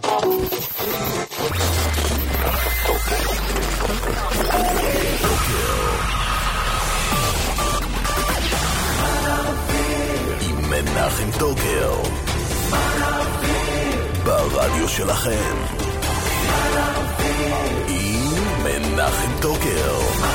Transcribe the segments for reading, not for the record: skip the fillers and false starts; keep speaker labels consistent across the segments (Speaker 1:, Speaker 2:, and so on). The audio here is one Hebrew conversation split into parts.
Speaker 1: עם מנחם טוקר ברדיו שלכם עם מנחם טוקר.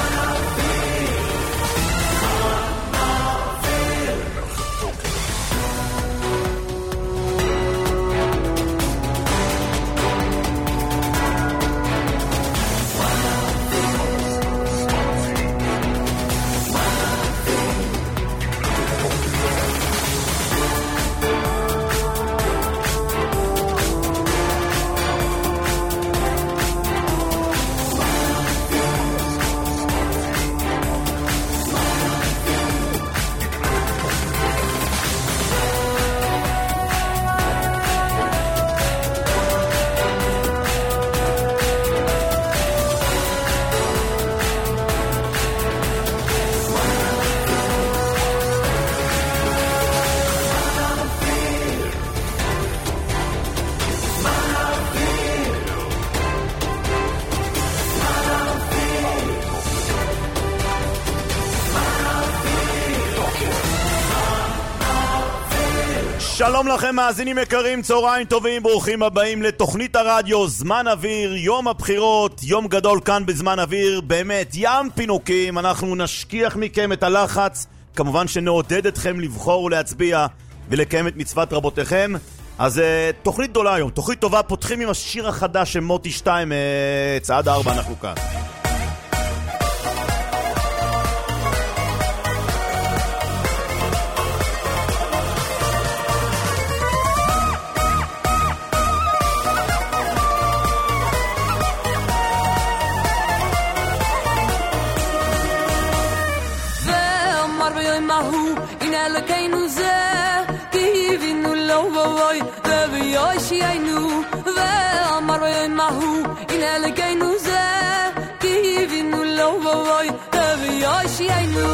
Speaker 1: שלום לכם מאזינים יקרים, צהריים טובים, ברוכים הבאים לתוכנית הרדיו זמן אוויר, יום הבחירות, יום גדול כאן בזמן אוויר, באמת ים פינוקים, אנחנו נשכיח מכם את הלחץ, כמובן שנעודד אתכם לבחור ולהצביע ולקיים את מצוות רבותיכם. אז תוכנית גדולה היום, תוכנית טובה, פותחים עם השיר החדש של מוטי שטיימץ, עד 4 אנחנו כאן.
Speaker 2: אלוקינו זה כי הבינו לו ואוי וביוי שיינו ואמר ביום ההוא הנה אלוקינו זה כי הבינו לו ואוי וביוי שיינו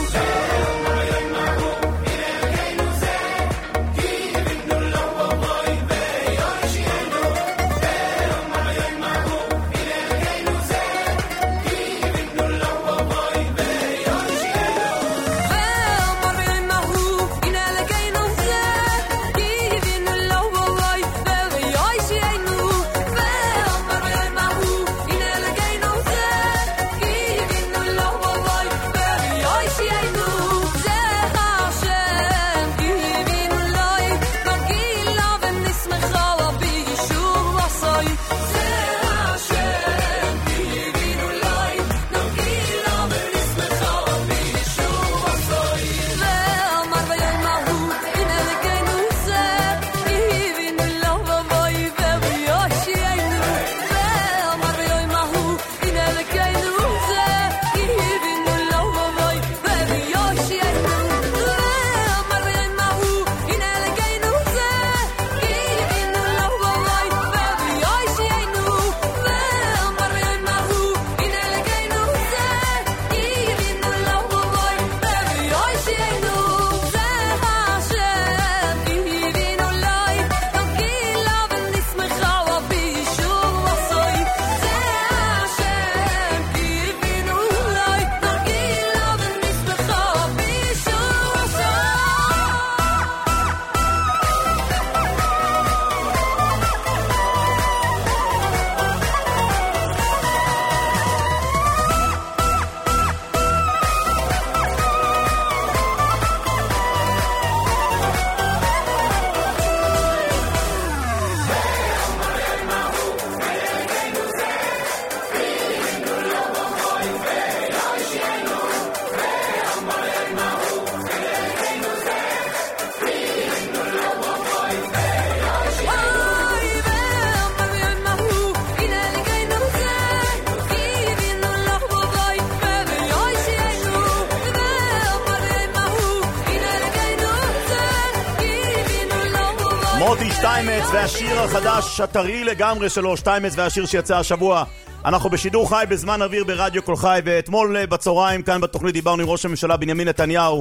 Speaker 1: מוטי שטיימץ והשיר החדש הטרי לגמרי שלו, שטיימץ והשיר שיצא השבוע. אנחנו בשידור חי בזמן אוויר ברדיו כל חי, ואתמול בצהריים כאן בתוכנית דיברנו עם ראש הממשלה בנימין נתניהו,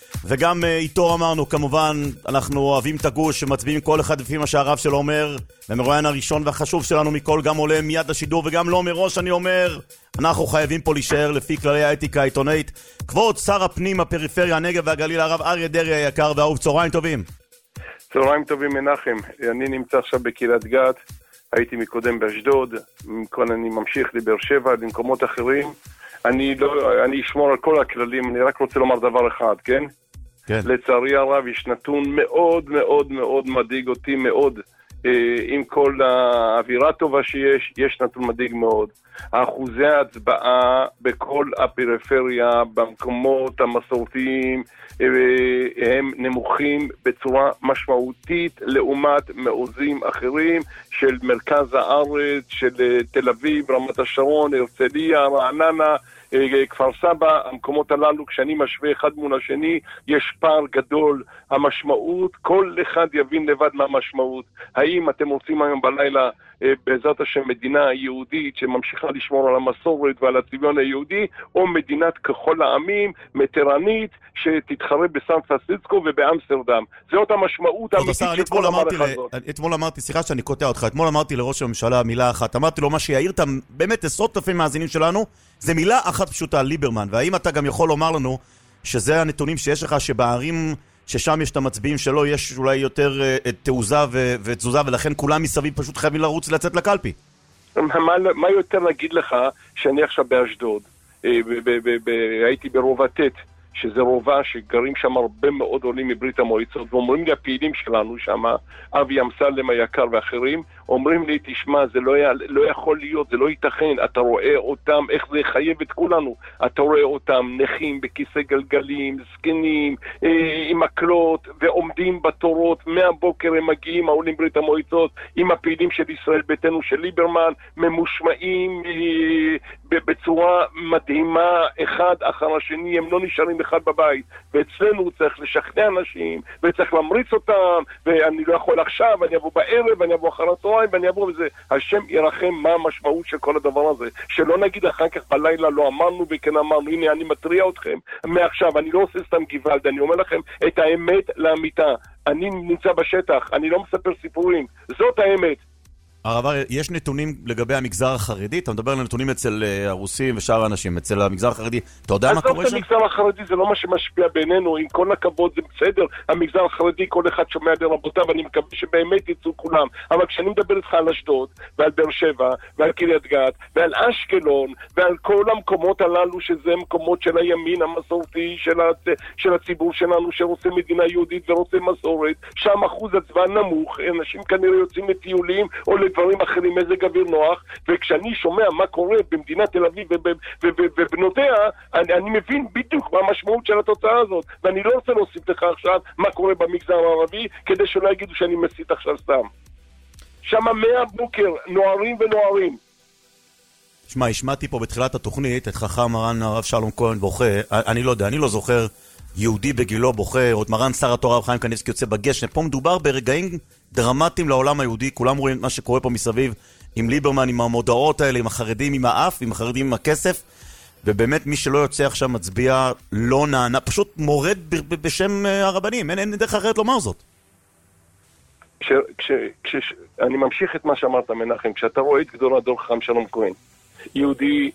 Speaker 1: וגם איתו אמרנו, כמובן, אנחנו אוהבים את הגוש שמצביעים כל אחד לפי מה שהרב שלו אומר, ומרואיין הראשון והחשוב שלנו מכל גם עולה מיד לשידור, וגם לא מראש אני אומר, אנחנו חייבים פה להישאר לפי כללי האתיקה העיתונאית. כבוד שר הפנים, הפריפריה, הנגב והגליל, הרב אריה דרעי היקר והאהוב, צהריים טובים.
Speaker 3: צהריים טובים מנחם, אני נמצא עכשיו בקריית גת, הייתי מקודם באשדוד, מכאן אני ממשיך לבאר שבע, למקומות אחרים. אני אשמור על כל הכללים, אני רק רוצה לומר דבר אחד, כן?
Speaker 1: כן.
Speaker 3: לצערי הרב יש נתון מאוד מאוד מאוד מדאיג אותי מאוד, עם כל האווירה טובה שיש, יש נתון מדאיג מאוד. אחוזי ההצבעה בכל הפריפריה, במקומות המסורתיים, הם נמוכים בצורה משמעותית לעומת מעוזים אחרים של מרכז הארץ, של תל אביב, רמת השרון, הרצליה, רעננה, כפר סבא. המקומות הללו, כשאני משווה אחד מול השני, יש פער גדול. המשמעות, כל אחד יבין לבד מה המשמעות. האם אתם רוצים היום בלילה בעזרת השם מדינה יהודית שממשיכה לשמור על המסורת ועל הצביון היהודי, או מדינת ככל העמים, מטרנית, שתתחרה בסן פרנסיסקו ובאמסטרדם? זאת המשמעות האמיתית של כל המערכה הזאת.
Speaker 1: אתמול אמרתי, סליחה שאני קוטע אותך, אתמול אמרתי לראש הממשלה מילה אחת, אמרתי לו מה שיעיר את באמת עשרות אלפי מאזינים שלנו, זה מילה אחת פשוטה, ליברמן. והאם אתה גם יכול לומר לנו שזה הנתונים שיש לך, שבערים ששם יש את המצביעים שלו, יש אולי יותר תעוזה ותזוזה, ולכן כולם מסביב פשוט חייבים לרוץ לצאת לקלפי?
Speaker 3: מה יותר להגיד לך שאני עכשיו באשדוד? הייתי ברובע ט', שזה רובע שגרים שם הרבה מאוד עולים מברית המועצות, ואומרים לי הפעילים שלנו שם, אבי אמסלם היקר ואחרים, אומרים לי, תשמע, זה לא יכול להיות, זה לא ייתכן, אתה רואה אותם, איך זה יחייב את כולנו, אתה רואה אותם נכים בכיסא גלגלים, זקנים, עם מקלות, ועומדים בתורות, מהבוקר הם מגיעים, העולים ברית המועצות, עם הפעילים של ישראל ביתנו, של ליברמן, ממושמעים בצורה מדהימה, אחד אחר השני, הם לא נשארים אחד בבית, ואצלנו צריך לשכנע אנשים, וצריך להמריץ אותם, ואני לא יכול עכשיו, אני אבוא בערב, אני אבוא אחר הצהריים, ואני אבוא בזה. השם ירחם מה המשמעות של כל הדבר הזה. שלא נגיד אחר כך בלילה לא אמרנו וכן אמרנו. הנה, אני מטריע אתכם מעכשיו, אני לא עושה סתם גוואלד, אני אומר לכם את האמת לאמיתה. אני נמצא בשטח, אני לא מספר סיפורים. זאת האמת.
Speaker 1: הרב, יש נתונים לגבי המגזר החרדי? אתה מדבר על נתונים אצל הרוסים ושאר האנשים, אצל המגזר החרדי. אתה יודע מה קורה שם?
Speaker 3: המגזר החרדי זה לא מה שמשפיע בינינו, עם כל הכבוד זה בסדר. המגזר החרדי, כל אחד שומע לרבותיו, ואני מקווה שבאמת יצאו כולם. אבל כשאני מדבר איתך על אשדוד, ועל באר שבע, ועל קריית גת, ועל אשקלון, ועל כל המקומות הללו, שזה מקומות של הימין המסורתי, של הציבור שלנו, שרוצה מדינה יהודית ורוצה מסורת, שם אחוז הצבעה נמוך, אנשים כנראה יוצאים לטיולים או דברים אחרים, מזג אוויר נוח, וכשאני שומע מה קורה במדינת תל אביב ובנותיה, אני מבין בדיוק מה המשמעות של התוצאה הזאת, ואני לא רוצה להוסיף לך עכשיו מה קורה במגזר הערבי, כדי שלא יגידו שאני מסית עכשיו סתם. שם מהבוקר נוערים ונוערים.
Speaker 1: שמע, השמעתי פה בתחילת התוכנית את חכם מרן הרב שלום כהן בוכה, אני לא יודע, אני לא זוכר יהודי בגילו בוכה, או את מרן שר התורה חיים קניבסקי יוצא בגשם. פה מדובר ברגעים דרמטיים לעולם היהודי, כולם רואים מה שקורה פה מסביב, עם ליברמן, עם המודעות האלה, עם החרדים עם האף, עם החרדים עם הכסף, ובאמת מי שלא יוצא עכשיו מצביע לא נענה, פשוט מורד בשם הרבנים, אין דרך אחרת לומר זאת.
Speaker 3: אני ממשיך את מה שאמרת מנחם, כשאתה רואה את גדול הדור חכם שלום כהן, יהודי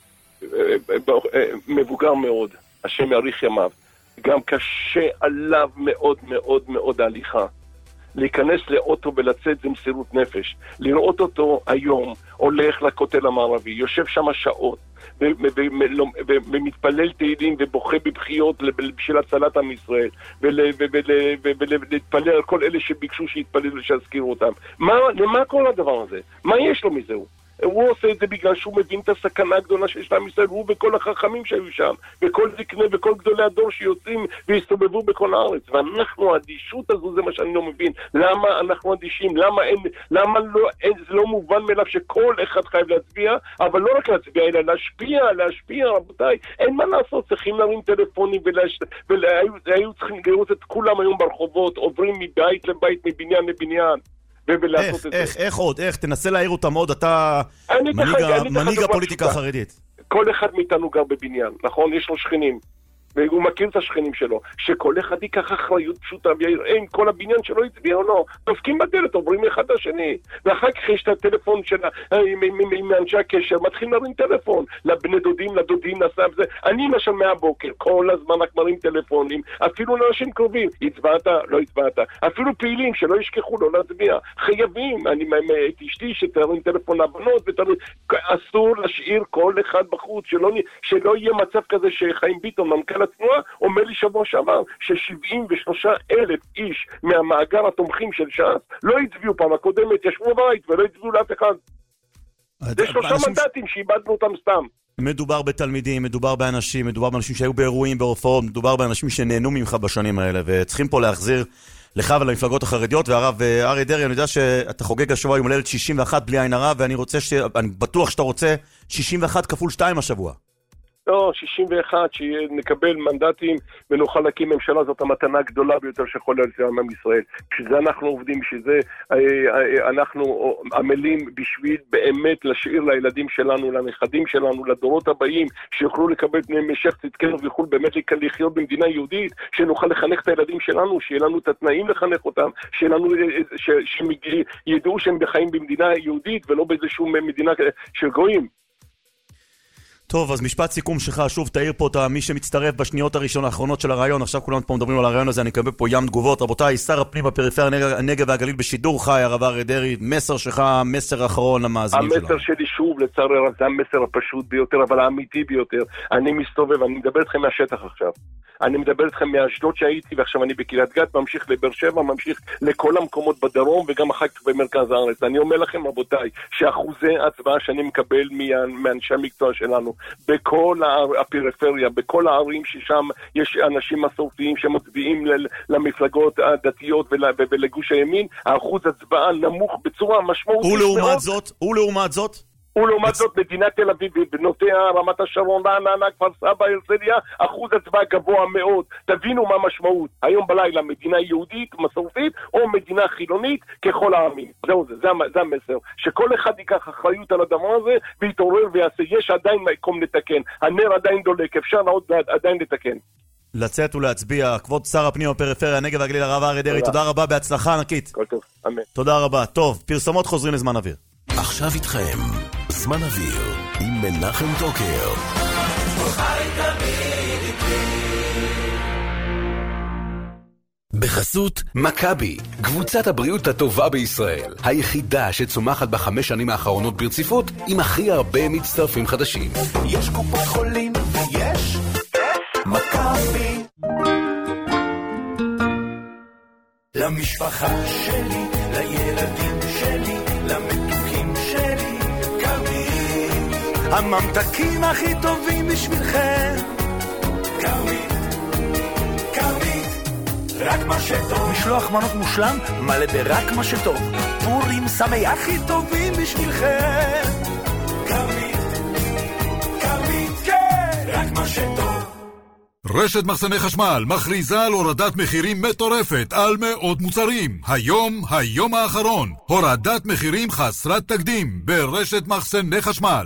Speaker 3: מבוגר מאוד, השם יאריך ימיו, גם קשה עליו מאוד מאוד מאוד ההליכה. להיכנס לאוטו ולצאת זה מסירות נפש. לראות אותו היום, הולך לכותל המערבי, יושב שם שעות, ומתפלל תהילים ובוכה בבכיות בשביל הצלת עם ישראל, ולהתפלל על כל אלה שביקשו שיתפללו ושהזכירו אותם. למה כל הדבר הזה? מה יש לו מזה? הוא עושה את זה בגלל שהוא מבין את הסכנה הגדולה שיש לעם ישראל, הוא וכל החכמים שהיו שם, וכל זקני וכל גדולי הדור שיוצאים והסתובבו בכל הארץ. ואנחנו, האדישות הזו, זה מה שאני לא מבין. למה אנחנו אדישים? למה זה לא מובן מאליו שכל אחד חייב להצביע, אבל לא רק להצביע, אלא להשפיע, רבותיי. אין מה לעשות, צריכים להרים טלפונים, והיו צריכים לראות את כולם היום ברחובות, עוברים מבית לבית, מבניין לבניין.
Speaker 1: איך עוד? תנסה להעיר אותם עוד, אתה מנהיג הפוליטיקה החרדית.
Speaker 3: כל אחד מאיתנו גר בבניין, נכון? יש לו שכנים. והוא מכיר את השכנים שלו, שכל אחד ייקח אחריות פשוטה ויראה אם כל הבניין שלו יצביע או לא. דופקים בדלת, עוברים אחד לשני, ואחר כך יש את הטלפון עם אנשי הקשר, מתחילים להרים טלפון לבני דודים, לדודים, לסב זה. אני למשל מהבוקר, כל הזמן רק מרים טלפונים, אפילו לאנשים קרובים, הצבעת, לא הצבעת, אפילו פעילים שלא ישכחו לא להצביע, חייבים, אני את אשתי שתרים טלפון לבנות, אסור להשאיר כל אחד בחוץ, שלא יהיה מצב כזה שחיים ביטון, מנכ"ל התנועה, אומר לי שבוע שעבר, ש73,000 איש מהמאגר התומכים של ש"ס לא הצביעו פעם הקודמת, ישבו בבית ולא הצביעו לאף אחד. זה 3 מנדטים שאיבדנו אותם סתם.
Speaker 1: מדובר בתלמידים, מדובר באנשים, מדובר באנשים שהיו באירועים, בהופעות, מדובר באנשים שנהנו ממך בשנים האלה, וצריכים פה להחזיר לך ולמפלגות החרדיות. והרב אריה דרעי, אני יודע שאתה חוגג השבוע יום הולדת 61 בלי עין הרע, ואני בטוח שאתה רוצה 61 כפול 2 השבוע.
Speaker 3: לא, 61, שנקבל מנדטים ונוכל להקים ממשלה, זאת המתנה הגדולה ביותר שיכולה להיות עם ישראל. בשביל אנחנו עובדים, בשביל זה אנחנו עמלים בשביל באמת להשאיר לילדים שלנו, לנכדים שלנו, לדורות הבאים, שיוכלו לקבל משך צדקנו ויוכלו באמת לחיות במדינה יהודית, שנוכל לחנך את הילדים שלנו, שיהיה לנו את התנאים לחנך אותם, שידעו שהם בחיים במדינה יהודית ולא באיזשהו מדינה של גויים.
Speaker 1: טוב, אז משפט סיכום שלך, שוב תאיר פה מי שמצטרף בשניות הראשונות האחרונות של הרעיון, עכשיו כולנו פה מדברים על הרעיון הזה, אני אקבל פה ים תגובות. רבותיי, שר הפנים בפריפריה, הנגב והגליל בשידור חי, הרב אריה דרעי, מסר שלך, מסר אחרון למאזינים שלנו. המסר
Speaker 3: שלי שוב, לצערי הרב, זה המסר הפשוט ביותר, אבל האמיתי ביותר. אני מסתובב, אני מדבר אתכם מהשטח עכשיו. אני מדבר אתכם מאשדוד שהייתי, ועכשיו אני בקריית גת, ממשיך לבאר שבע, ממשיך לכל המקומות בדרום, וגם אחר כך במרכז הארץ. אני אומר לכם, רבותיי, שאחוזי הצבעה שאני מקבל מאנשי המקצוע שלנו, בכל הפריפריה, בכל הערים ששם יש אנשים מסורתיים שמצביעים למפלגות הדתיות ולגוש הימין, האחוז הצבעה נמוך בצורה משמעותית.
Speaker 1: ולעומת זאת?
Speaker 3: ולעומת זאת, מדינת תל אביב, בנותיה, רמת השרון, רעננה, כפר סבא, הרצליה, אחוז הצבעה גבוה מאוד. תבינו מה המשמעות. היום בלילה מדינה יהודית, מסורתית, או מדינה חילונית, ככל העמים. זהו זה המסר. שכל אחד ייקח אחריות על הדבר הזה, ויתעורר ויעשה. יש עדיין מקום לתקן. הנר עדיין דולק, אפשר עדיין לתקן.
Speaker 1: לצאת ולהצביע. כבוד שר הפנים בפריפריה, הנגב והגליל, הרב אריה דרעי, תודה רבה, בהצלחה ענקית.
Speaker 3: כל טוב, אמן.
Speaker 1: תודה רבה. טוב, פרסומות חוזרים לזמן אוויר.
Speaker 4: עכשיו איתכם, זמן אוויר, עם מנחם טוקר. בחסות מכבי, קבוצת הבריאות הטובה בישראל, היחידה שצומחת ב5 שנים האחרונות ברציפות, עם הכי הרבה מצטרפים חדשים. יש קופות חולים, יש מכבי. למשפחה שלי, לילדים שלי, למתוקים שלי, כרמית. הממתקים הכי טובים בשבילכם, כרמית, כרמית, רק מה שטוב. משלוח מנות מושלם, מלא ברק מה שטוב. פורים שמח הכי טובים בשבילכם, כרמית, כרמית, כן, רק מה שטוב.
Speaker 5: רשת מחסני חשמל מכריזה על הורדת מחירים מטורפת על מאות מוצרים. היום האחרון. הורדת מחירים חסרת תקדים ברשת מחסני חשמל.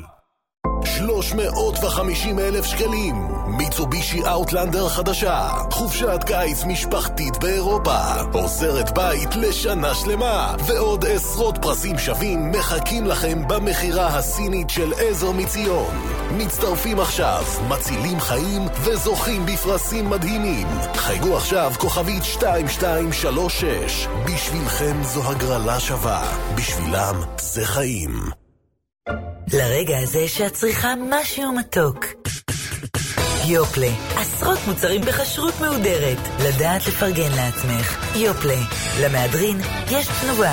Speaker 4: 350,000 שקלים. מיצובישי אאוטלנדר חדשה. חופשת קיץ משפחתית באירופה. עוזרת בית לשנה שלמה. ועוד עשרות פרסים שווים מחכים לכם במחירה הסינית של עזר מציון. מצטרפים עכשיו, מצילים חיים וזוכים בפרסים מדהימים. חייגו עכשיו כוכבית 2236. בשבילכם זו הגרלה שווה. בשבילם זה חיים.
Speaker 6: לרגע הזה שאת צריכה משהו מתוק. יופלה, עשרות מוצרים בכשרות מהודרת. לדעת לפרגן לעצמך. יופלה, למהדרין יש תנובה.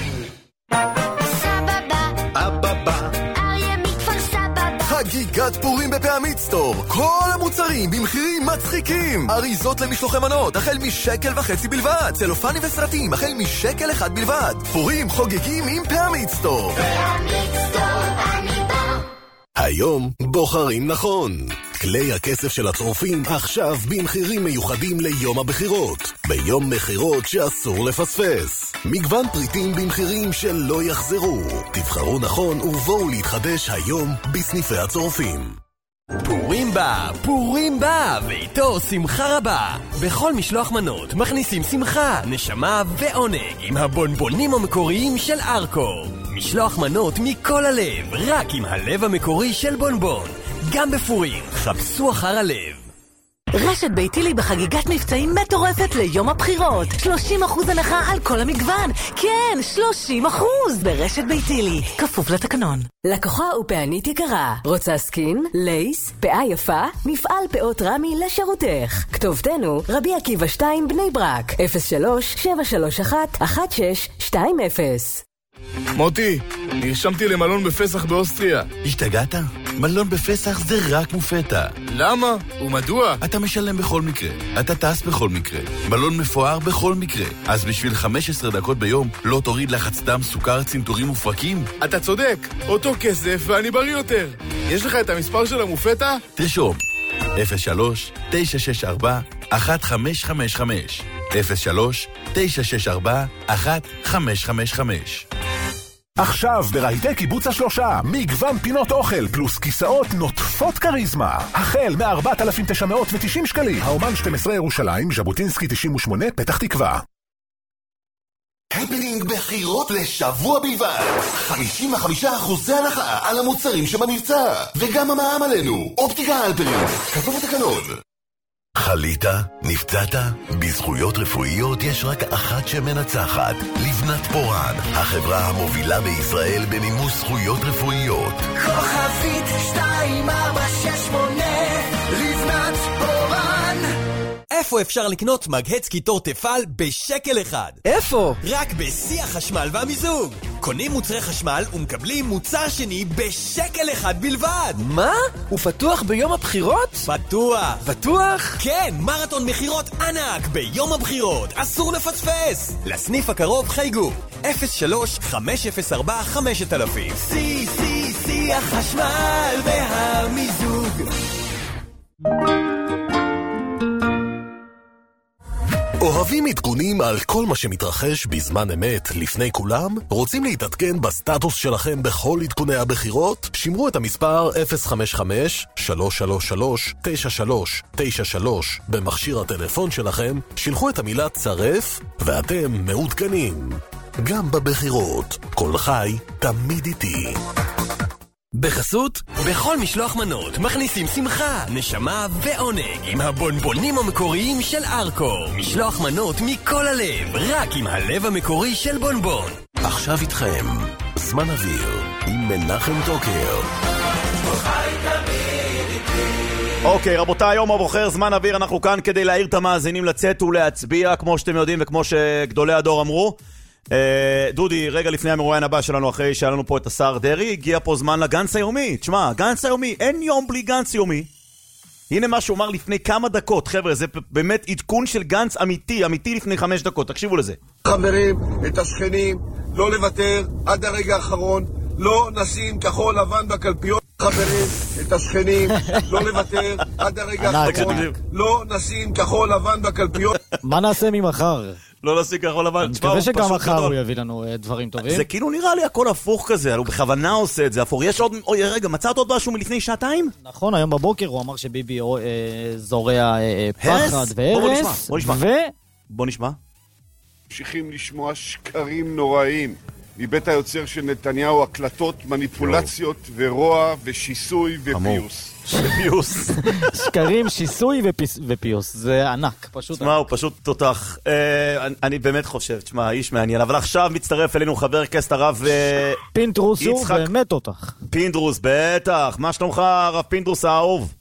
Speaker 4: סבבה, אבבה,
Speaker 7: אריה מכפר סבבה.
Speaker 4: חגיגת פורים בפעמית סטור. כל המוצרים במחירים מצחיקים. אריזות למשלוחי מנות החל מ1.50 בלבד. צלופני וסרטים החל מ1 בלבד. פורים חוגגים עם פעמית סטור.
Speaker 7: פעמית סטור, אני בא.
Speaker 4: היום בוחרים נכון. כלי הכסף של הצורפים עכשיו במחירים מיוחדים ליום הבחירות. ביום מחירות שאסור לפספס. מגוון פריטים במחירים שלא יחזרו. תבחרו נכון ובואו להתחדש היום בסניפי הצורפים.
Speaker 8: פורים בא, ואיתו שמחה רבה. בכל משלוח מנות מכניסים שמחה, נשמה ועונג עם הבונבונים המקוריים של ארקו. משלוח מנות מכל הלב, רק עם הלב המקורי של בונבון. גם בפורים, חפשו אחר הלב.
Speaker 6: רשת ביתילי בחגיגת מבצעים מטורפת ליום הבחירות. 30% הנחה על כל המגוון. כן, 30% ברשת ביתילי. כפוף לתקנון.
Speaker 9: לקוחה ופענית יקרה. רוצה סקין? לייס? פאה יפה? מפעל פאות רמי לשירותך. כתובתנו, רבי עקיבא 2 בני ברק. 03-731-1620.
Speaker 10: מוטי, נרשמתי למלון בפסח באוסטריה.
Speaker 4: השתגעת? מלון בפסח זה רק מופתע.
Speaker 10: למה? ומדוע?
Speaker 4: אתה משלם בכל מקרה, אתה טס בכל מקרה, מלון מפואר בכל מקרה. אז בשביל 15 דקות ביום לא תוריד לחץ דם, סוכר, צנתורים ופרקים?
Speaker 10: אתה צודק, אותו כסף ואני בריא יותר. יש לך את המספר של המופתע?
Speaker 4: תרשום 03-964-1555 03-964-1555.
Speaker 11: עכשיו ברהיטי קיבוץ השלושה, מגוון פינות אוכל פלוס כיסאות נוטפות קריזמה. החל מ-4,990 שקלים. האומן 12 ירושלים, ז'בוטינסקי 98, פתח תקווה.
Speaker 4: הפנינג בחירות לשבוע בלבד. 55% הנחה על המוצרים שבמבצע. וגם המע"מ עלינו. אופטיקה הלפרין. כפוף לתקנון. חלית? נפצעת? בזכויות רפואיות יש רק אחת שמנצחת. לבנת פורן, החברה המובילה בישראל במימוש זכויות רפואיות.
Speaker 12: כוכבית 2468, לבנת פורן.
Speaker 8: איפה אפשר לקנות מגהץ קיטור תפעל בשקל אחד?
Speaker 13: איפה?
Speaker 8: רק בשיא החשמל והמיזוג. קונים מוצרי חשמל ומקבלים מוצר שני בשקל אחד בלבד.
Speaker 13: מה? הוא פתוח ביום הבחירות?
Speaker 8: פתוח.
Speaker 13: בטוח?
Speaker 8: כן, מרתון מחירות ענק ביום הבחירות. אסור לפספס. לסניף הקרוב חייגו 03-504-5000.
Speaker 12: שיא החשמל והמיזוג.
Speaker 4: אוהבים עדכונים על כל מה שמתרחש בזמן אמת לפני כולם? רוצים להתעדכן בסטטוס שלכם בכל עדכוני הבחירות? שמרו את המספר 055-333-9393 במכשיר הטלפון שלכם, שילחו את המילה צרף ואתם מעודכנים. גם בבחירות, כל חי תמיד איתי.
Speaker 8: בחסות, בכל משלוח מנות מכניסים שמחה, נשמה ועונג עם הבונבונים המקוריים של ארקו. משלוח מנות מכל הלב, רק עם הלב המקורי של בונבון.
Speaker 4: עכשיו איתכם, זמן אוויר עם מנחם טוקר.
Speaker 1: אוקיי, רבותיי, יום הבוחר, זמן אוויר, אנחנו כאן כדי להעיר את המאזינים לצאת ולהצביע, כמו שאתם יודעים וכמו שגדולי הדור אמרו. דודי, רגע לפני המרואיין הבא שלנו, אחרי שהיה לנו פה את השר דרי, הגיע פה זמן לגנץ היומי. תשמע, גנץ היומי, אין יום בלי גנץ יומי. הנה מה שהוא אמר לפני כמה דקות, חבר'ה, זה באמת עדכון של גנץ אמיתי, אמיתי לפני 5 דקות, תקשיבו לזה.
Speaker 14: חברים, את השכנים, לא לוותר עד הרגע האחרון, לא נשים כחול לבן בקלפיות. חברים, את השכנים, לא לוותר עד הרגע האחרון, לא נשים כחול לבן בקלפיות.
Speaker 13: מה נעשה ממחר?
Speaker 1: לא נשים כחול לבן.
Speaker 13: אני מקווה שגם מחר הוא יביא לנו דברים טובים.
Speaker 1: זה כאילו נראה לי הכל הפוך כזה, הוא בכוונה עושה את זה הפוך. יש עוד, רגע, מצאת עוד משהו מלפני שעתיים?
Speaker 13: נכון, היום בבוקר הוא אמר שביבי זורע פחד והרס.
Speaker 1: בוא נשמע.
Speaker 14: ממשיכים לשמוע שקרים נוראיים מבית היוצר של נתניהו, הקלטות, מניפולציות ורוע ושיסוי ופיוס.
Speaker 1: ופיוס.
Speaker 13: שקרים, שיסוי ופיוס. זה ענק, פשוט.
Speaker 1: תשמע, הוא פשוט תותח. אני באמת חושב, תשמע, איש מעניין. אבל עכשיו מצטרף אלינו חבר הכנסת הרב
Speaker 13: פינדרוס, הוא באמת תותח.
Speaker 1: פינדרוס, בטח. מה שלומך, הרב פינדרוס האהוב?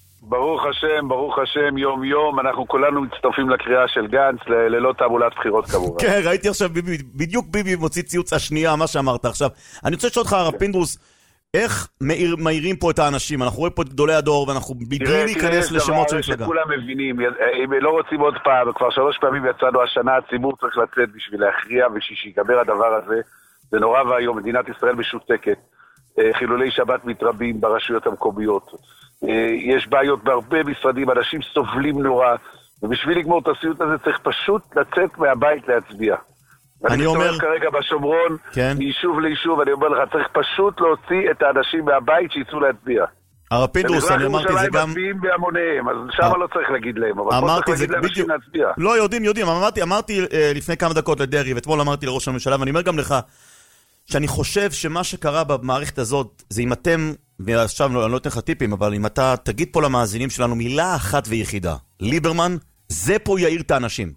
Speaker 3: ברוך השם, יום יום, אנחנו כולנו מצטרפים לקריאה של גנץ, ללא תעמולת בחירות כמובן.
Speaker 1: כן, ראיתי עכשיו, בדיוק ביבי מוציא ציוץ השנייה, מה שאמרת עכשיו. אני רוצה לשאול אותך, הרב פינדרוס, איך מאירים פה את האנשים? אנחנו רואים פה את גדולי הדור, ואנחנו בלי להיכנס לשמות של מפלגה.
Speaker 3: כולם מבינים, אם לא רוצים עוד פעם, כבר 3 פעמים יצאנו השנה, הציבור צריך לצאת בשביל להכריע, ושיגמר הדבר הזה. זה נורא והיום, מדינת ישראל משותקת. חילולי שבת מתרבים ברשויות המקומיות. יש בעיות בהרבה משרדים, אנשים סובלים נורא, ובשביל לגמור את הסיוט הזה צריך פשוט לצאת מהבית להצביע. אני אומר כרגע בשומרון, מיישוב ליישוב, אני אומר לך, צריך פשוט להוציא את האנשים מהבית שיצאו להצביע.
Speaker 1: הרב פינדרוס, אני אמרתי זה גם...
Speaker 15: מצביעים בהמוניהם, אז שם לא צריך להגיד להם, אבל פה צריך להגיד לאנשים להצביע.
Speaker 1: לא, יודעים, אמרתי לפני כמה דקות לדרי, ואתמול אמרתי לראש הממשלה, ואני אומר גם לך, שאני חושב שמה שקרה במערכת הזאת, זה אם אתם, ועכשיו אני לא אתן לך טיפים, אבל אם אתה תגיד פה למאזינים שלנו מילה אחת ויחידה, ליברמן, זה פה יעיר את האנשים.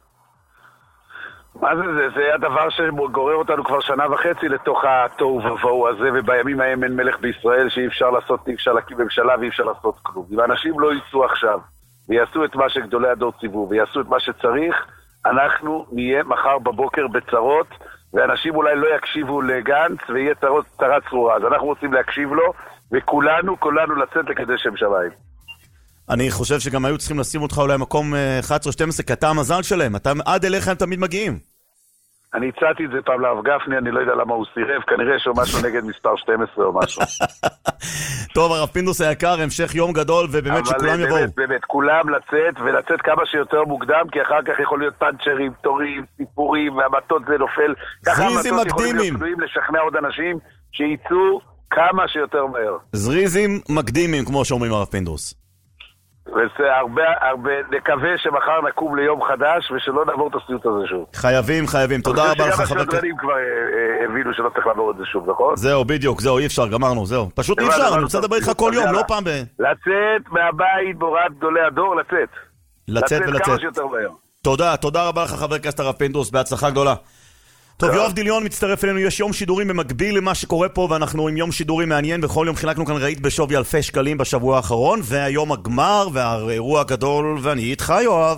Speaker 15: מה זה? זה הדבר שגורר אותנו כבר שנה וחצי לתוך התוהו ובוהו הזה, ובימים ההם אין מלך בישראל שאי אפשר לעשות, אי אפשר להקים ממשלה ואי אפשר לעשות כלום. אם האנשים לא ייצאו עכשיו ויעשו את מה שגדולי הדור ציוו ויעשו את מה שצריך, אנחנו נהיה מחר בבוקר בצרות, ואנשים אולי לא יקשיבו לגנץ ויהיה צרה צרורה. אז אנחנו רוצים להקשיב לו, וכולנו לצאת לקדש שם שמיים.
Speaker 1: אני חושב שגם היו צריכים לשים אותך אולי מקום 11-12, כי אתה המזל שלהם, עד אליך הם תמיד מגיעים.
Speaker 15: אני הצעתי את זה פעם לאב גפני, אני לא יודע למה הוא סירב, כנראה שהוא משהו נגד מספר 12 או משהו.
Speaker 1: טוב, הרב פינדרוס היקר, המשך יום גדול, ובאמת שכולם יבואו.
Speaker 15: באמת, כולם לצאת, ולצאת כמה שיותר מוקדם, כי אחר כך יכול להיות פנצ'רים, תורים, סיפורים, והמטות זה נופל.
Speaker 1: זריזים מקדימים.
Speaker 15: לשכנע עוד אנשים שיצאו כמה שיותר מהר.
Speaker 1: זריזים מקדימים, כמו שאומרים הרב פינדרוס.
Speaker 15: וזה הרבה, נקווה שמחר נקום ליום חדש, ושלא נעבור את הסיוט הזה שוב.
Speaker 1: חייבים, תודה רבה לך חבר הכנסת.
Speaker 15: השדרנים כבר הבינו שלא צריך לעבור את זה שוב, נכון?
Speaker 1: זהו, בדיוק, אי אפשר, גמרנו, זהו. פשוט אי אפשר, אני רוצה לדבר איתך כל יום, לא פעם
Speaker 15: לצאת מהבית, בהוראת גדולי הדור, לצאת כמה שיותר מהר.
Speaker 1: תודה רבה לך חבר הכנסת הרב פינדרוס, בהצלחה גדולה. טוב, יואב דיליון מצטרף אלינו, יש יום שידורים במקביל למה שקורה פה, ואנחנו עם יום שידורים מעניין, בכל יום חילקנו כאן רהיט בשווי אלפי שקלים בשבוע האחרון, והיום הגמר והאירוע הגדול, ואני איתך יואב.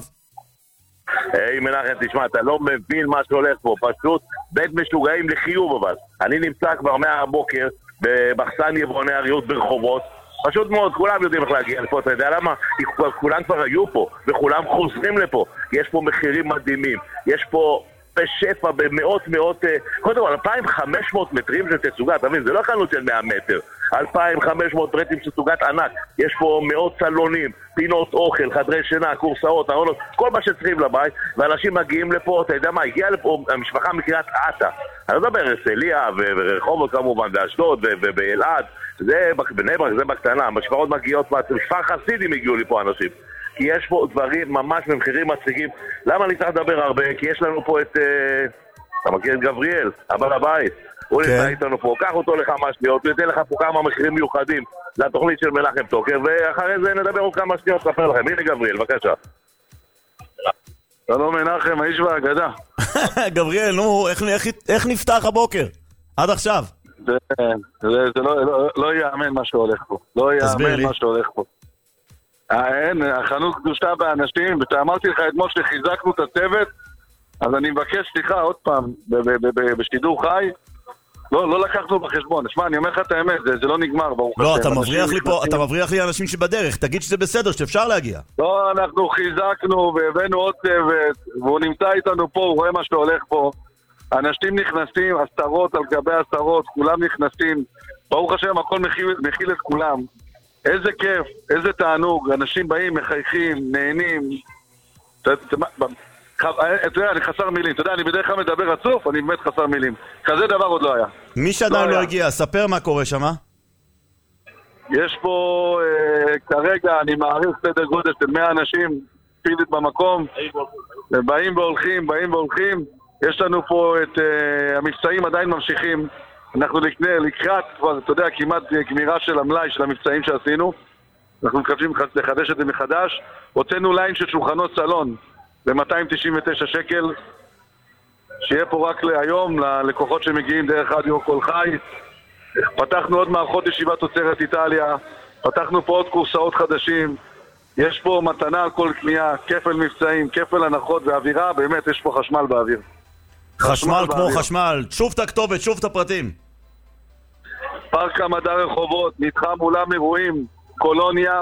Speaker 16: היי מנחם, תשמע, אתה לא מבין מה שהולך פה, פשוט בית משוגעים לחיוב אבל. אני נמצא כבר מהבוקר במחסן יבואני הריהוט ברחובות, פשוט מאוד, כולם יודעים איך להגיע לפה, אתה יודע למה? כולם כבר היו פה, וכולם חוזרים לפה, יש פה מחירים מדהימים, יש פה בשפע במאות, קודם כל 2,500 מטרים של תצוגה, אתה מבין? זה לא חנות של 100 מטר, 2,500 מטרים של תצוגת ענק, יש פה מאות סלונים, פינות אוכל, חדרי שינה, קורסאות, ארונות, כל מה שצריכים לבית, ואנשים מגיעים לפה, אתה יודע מה, הגיעה לפה המשפחה מקריית אתא, אני לא מדבר הרצליה ורחובות כמובן, באשדוד ובאלעד, זה בני ברק, זה בקטנה, המשפחות מגיעות, משפחה חסידים הגיעו לפה אנשים, כי יש פה דברים ממש במחירים מצחיקים. למה אני צריך לדבר הרבה? כי יש לנו פה את... אתה מכיר את גבריאל, הבעל הבית. הוא נמצא איתנו פה, קח אותו לכמה שניות, הוא ייתן לך פה כמה מחירים מיוחדים לתוכנית של מנחם טוקר, ואחרי זה נדבר עוד כמה שניות, ספר לכם. הנה גבריאל, בבקשה.
Speaker 15: שלום מנחם, האיש והאגדה.
Speaker 1: גבריאל, נו, איך נפתח הבוקר? עד עכשיו.
Speaker 15: זה לא יאמן מה שהולך פה. לא יאמן מה שהולך פה. אין, החנות קדושה באנשים, ואמרתי לך אתמול שחיזקנו את הצוות, אז אני מבקש סליחה עוד פעם, בשידור חי, לא לקחנו בחשבון. שמע, אני אומר לך את האמת, זה לא נגמר, ברוך השם.
Speaker 1: לא, אתה מבריח לי אנשים שבדרך, תגיד שזה בסדר, שאפשר להגיע.
Speaker 15: לא, אנחנו חיזקנו והבאנו עוד צוות, והוא נמצא איתנו פה, הוא רואה מה שהולך פה. אנשים נכנסים, עשרות על גבי עשרות, כולם נכנסים, ברוך השם, הכל מכיל את כולם. איזה כיף, איזה תענוג, אנשים באים, מחייכים, נהנים. אתה יודע, אני חסר מילים. אתה יודע, אני בדרך כלל מדבר רצוף, אני באמת חסר מילים. כזה דבר עוד לא היה.
Speaker 1: מי שעדיין לא הגיע, ספר מה קורה שם.
Speaker 15: יש פה, כרגע, אני מעריך סדר גודל של 100 אנשים פיזית במקום. באים והולכים. יש לנו פה את המבצעים עדיין ממשיכים. אנחנו לקראת כבר, אתה יודע, כמעט גמירה של המלאי של המבצעים שעשינו. אנחנו מקווים לחדש את זה מחדש. הוצאנו ליין של שולחנות סלון ב-299 שקל, שיהיה פה רק להיום, ללקוחות שמגיעים דרך רדיו כל חי. פתחנו עוד מערכות ישיבת תוצרת איטליה, פתחנו פה עוד קורסאות חדשים. יש פה מתנה על כל קנייה, כפל מבצעים, כפל הנחות ואווירה, באמת יש פה חשמל באוויר.
Speaker 1: חשמל כמו חשמל. שוב את הכתובת, שוב את הפרטים.
Speaker 15: פארק המדע רחובות, מתחם אולם אירועים קולוניה.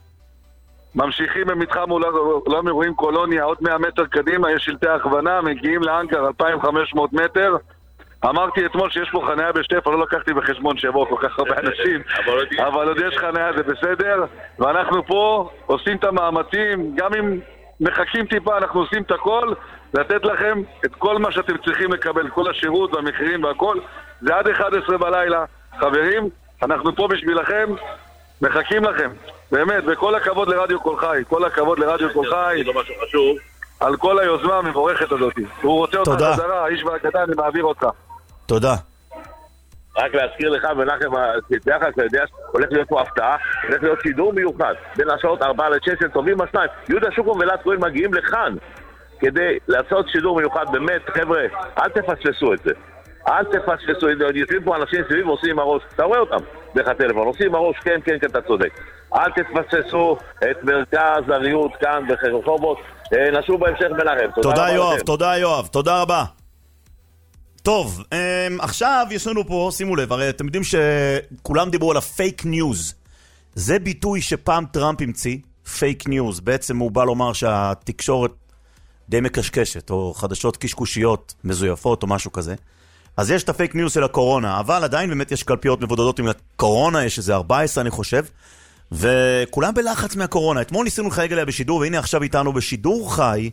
Speaker 15: ממשיכים במתחם אולם אירועים קולוניה, עוד 100 מטר קדימה, יש שלטי הכוונה, מגיעים לאנקר 2,500 מטר. אמרתי אתמול שיש פה חניה בשטף, לא לקחתי בחשבון שיבואו כל כך הרבה אנשים, אבל עוד יש חניה, זה בסדר. ואנחנו פה עושים את המאמצים, גם אם מחכים טיפה, אנחנו עושים את הכל, לתת לכם את כל מה שאתם צריכים לקבל, כל השירות והמחירים והכל. זה עד 11 בלילה. חברים, אנחנו פה בשבילכם, מחכים לכם. באמת, וכל הכבוד לרדיו קול חי. כל הכבוד לרדיו קול חי.
Speaker 16: לא משהו חשוב.
Speaker 15: על כל היוזמה המבורכת הזאת. הוא רוצה אותך
Speaker 1: תודה.
Speaker 15: חזרה, האיש והקטן, אני מעביר אותך.
Speaker 1: תודה.
Speaker 16: רק להזכיר לך ולכם, תדע לך, אתה יודע, הולך להיות פה הפתעה, הולך להיות שידור מיוחד. בין השעות 4 ל-6 טובים השניים. יהודה שוקרון ולת כהן מגיעים לכאן כדי לעשות שידור מיוחד. באמת, חבר'ה, אל תפספסו את זה. אל תפספסו את זה. יושבים פה אנשים סביב ועושים עם הראש. אתה רואה אותם דרך הטלפון, עושים עם הראש, כן, כן, כן, אתה צודק. אל תפספסו את מרכז הריהוט כאן ברחובות. נשוב בהמשך מנחם.
Speaker 1: תודה יואב, תודה יואב, תודה רבה. טוב, עכשיו יש לנו פה, שימו לב, הרי אתם יודעים שכולם דיברו על הפייק ניוז. זה ביטוי שפעם טראמפ המציא, פייק ניוז. בעצם הוא בא לומר שהתקשורת די מקשקשת, או חדשות קשקושיות מזויפות, או משהו כזה. אז יש את הפייק ניוז של הקורונה, אבל עדיין באמת יש קלפיות מבודדות עם הקורונה, יש איזה 14 אני חושב, וכולם בלחץ מהקורונה. אתמול ניסינו לחייג אליה בשידור, והנה עכשיו איתנו בשידור חי,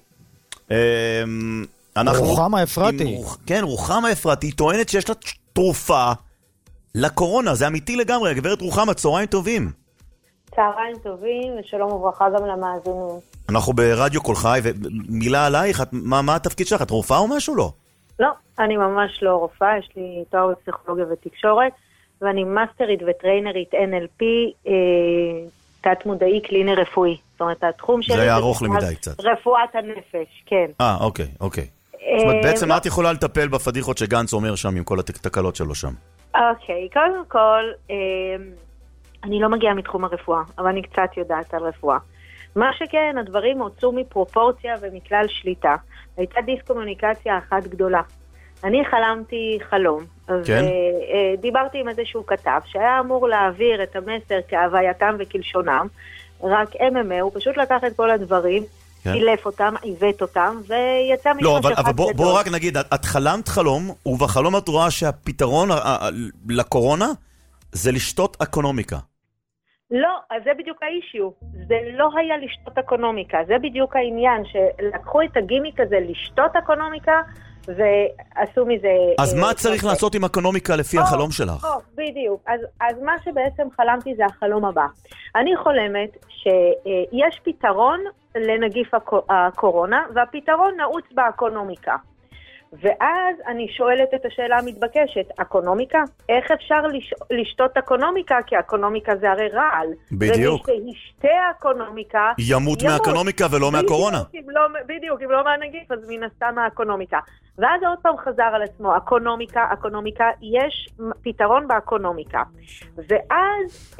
Speaker 13: רוחמה אפרתי.
Speaker 1: כן, רוחמה אפרתי, היא טוענת שיש לה תרופה לקורונה, זה אמיתי לגמרי. הגברת רוחמה, צהריים טובים.
Speaker 17: צהריים טובים, ושלום וברכה גם למאזינים.
Speaker 1: אנחנו ברדיו קול חי, ומילה עלייך, מה התפקיד שלך? את רופאה או משהו לא?
Speaker 17: לא, אני ממש לא רופאה, יש לי תואר בפסיכולוגיה ותקשורת, ואני מאסטרית וטריינרית NLP, תת מודעי קליני רפואי. זאת אומרת, התחום שלי...
Speaker 1: זה היה ארוך למידי קצת.
Speaker 17: רפואת הנפש, כן.
Speaker 1: אוקיי. זאת אומרת, בעצם את יכולה לטפל בפדיחות שגנץ אומר שם, עם כל התקלות שלו שם.
Speaker 17: אוקיי, קודם כל, אני לא מגיעה מתחום הרפואה, אבל אני קצת יודעת על רפואה. מה שכן, הדברים הוצאו מפרופורציה ומכלל שליטה. הייתה דיסקומוניקציה אחת גדולה. אני חלמתי חלום,
Speaker 1: כן?
Speaker 17: ודיברתי עם איזשהו כתב, שהיה אמור להעביר את המסר כהווייתם וכלשונם, רק MMA, הוא פשוט לקח את כל הדברים, פילף אותם, עיוות אותם, ויצא משהו
Speaker 1: לא, אבל בוא רק נגיד, את חלמת חלום, ובחלום את רואה שהפתרון לקורונה זה לשתות אקונומיקה.
Speaker 17: לא, אז זה בדיוק האישיו. זה לא היה לשתות אקונומיקה. זה בדיוק העניין, שלקחו את הגימיק הזה לשתות אקונומיקה, ועשו מזה...
Speaker 1: אז מה צריך לעשות עם אקונומיקה לפי החלום שלך?
Speaker 17: בדיוק. אז מה שבעצם חלמתי זה החלום הבא. אני חולמת שיש פתרון לנגיף הקורונה, והפתרון נעוץ באקונומיקה. ואז אני שואלת את השאלה המתבקשת, אקונומיקה? איך אפשר לשתות אקונומיקה? כי אקונומיקה זה הרי רעל.
Speaker 1: בדיוק.
Speaker 17: ומי שישתה אקונומיקה...
Speaker 1: ימות מהאקונומיקה ולא מהקורונה.
Speaker 17: בדיוק, אם לא מהנגיף, אז מן הסתם מהאקונומיקה. ואז עוד פעם חזר על עצמו, אקונומיקה, יש פתרון באקונומיקה. ואז...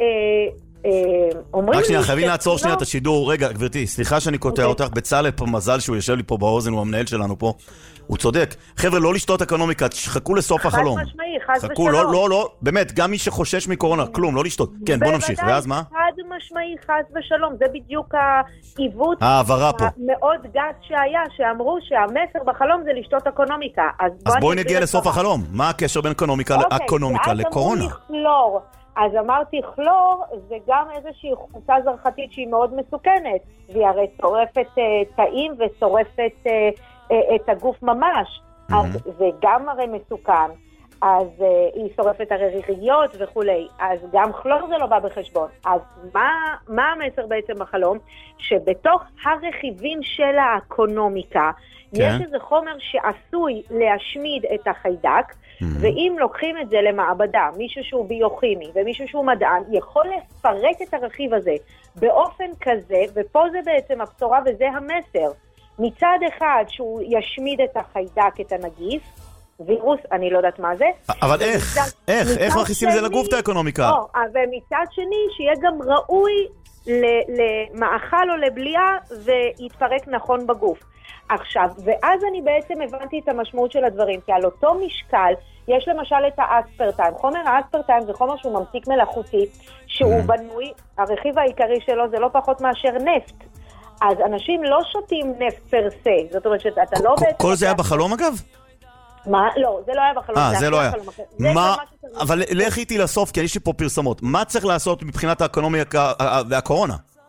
Speaker 1: רק שנייה, חייבים לעצור שנייה את השידור. רגע, גברתי, סליחה שאני קוטע אותך. בצלאל פה, מזל שהוא יושב לי פה באוזן, הוא המנהל שלנו פה. הוא צודק. חבר'ה, לא לשתות אקונומיקה, חכו לסוף החלום.
Speaker 17: חד משמעי, חד
Speaker 1: חכו,
Speaker 17: ושלום.
Speaker 1: לא, באמת, גם מי שחושש מקורונה, כלום, לא לשתות. כן, בוא נמשיך, ואז מה?
Speaker 17: חד משמעי, חד ושלום. זה בדיוק העיוות
Speaker 1: העברה פה.
Speaker 17: מאוד גס שהיה, שאמרו שהמסר בחלום זה לשתות אקונומיקה.
Speaker 1: אז בואי נגיע לסוף החלום. מה הקשר בין אקונומיקה לקורונה?
Speaker 17: אז אמרתי, כלור זה גם איזושהי חומצה זרחתית שהיא מאוד מסוכנת, והיא הרי שורפת תאים ושורפת את הגוף ממש, אז זה גם הרי מסוכן, אז היא שורפת הרי ריריות וכולי, אז גם כלור זה לא בא בחשבון. אז מה המסר בעצם בחלום? שבתוך הרכיבים של האקונומיקה, יש איזה חומר שעשוי להשמיד את החיידק, ואם לוקחים את זה למעבדה, מישהו שהוא ביוכימי ומישהו שהוא מדען, יכול לפרק את הרכיב הזה באופן כזה, ופה זה בעצם הבשורה וזה המסר. מצד אחד שהוא ישמיד את החיידק, את הנגיף, וירוס, אני לא יודעת מה זה. אבל
Speaker 1: איך מכניסים את זה לגוף את האקונומיקה?
Speaker 17: ומצד שני, שיהיה גם ראוי למאכל או לבליעה, ויתפרק נכון בגוף. עכשיו, ואז אני בעצם הבנתי את המשמעות של הדברים, כי על אותו משקל יש למשל את האספרטיים. חומר האספרטיים זה חומר שהוא ממתיק מלאכותי, שהוא בנוי, הרכיב העיקרי שלו זה לא פחות מאשר נפט. אז אנשים לא שותים נפט פרסה, זאת אומרת שאתה לא...
Speaker 1: כל זה היה בחלום אגב?
Speaker 17: מה? לא, זה לא היה בחלום.
Speaker 1: זה לא היה. אבל לך איתי לסוף, כי יש לי פה פרסמות. מה צריך לעשות מבחינת האקונומיה והקורונה?